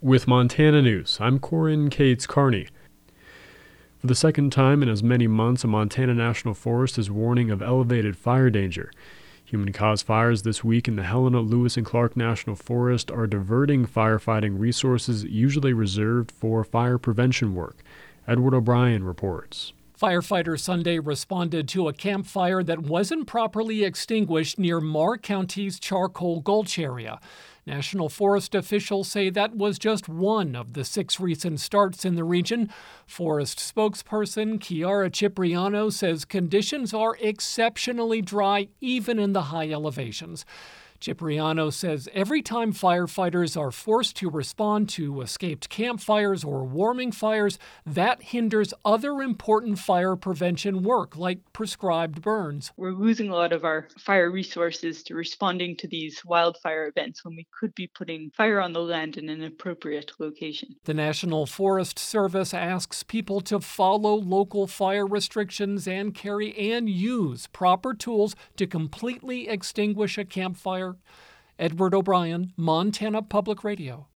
With Montana News, I'm Corin Cates Carney. For the second time in as many months, a Montana National Forest is warning of elevated fire danger. Human-caused fires this week in the Helena, Lewis, and Clark National Forest are diverting firefighting resources usually reserved for fire prevention work. Edward O'Brien reports. Firefighters Sunday responded to a campfire that wasn't properly extinguished near Marr County's Charcoal Gulch area. National Forest officials say that was just one of the 6 recent starts in the region. Forest spokesperson Chiara Cipriano says conditions are exceptionally dry even in the high elevations. Cipriano says every time firefighters are forced to respond to escaped campfires or warming fires, that hinders other important fire prevention work like prescribed burns. We're losing a lot of our fire resources to responding to these wildfire events when we could be putting fire on the land in an appropriate location. The National Forest Service asks people to follow local fire restrictions and carry and use proper tools to completely extinguish a campfire. Edward O'Brien, Montana Public Radio.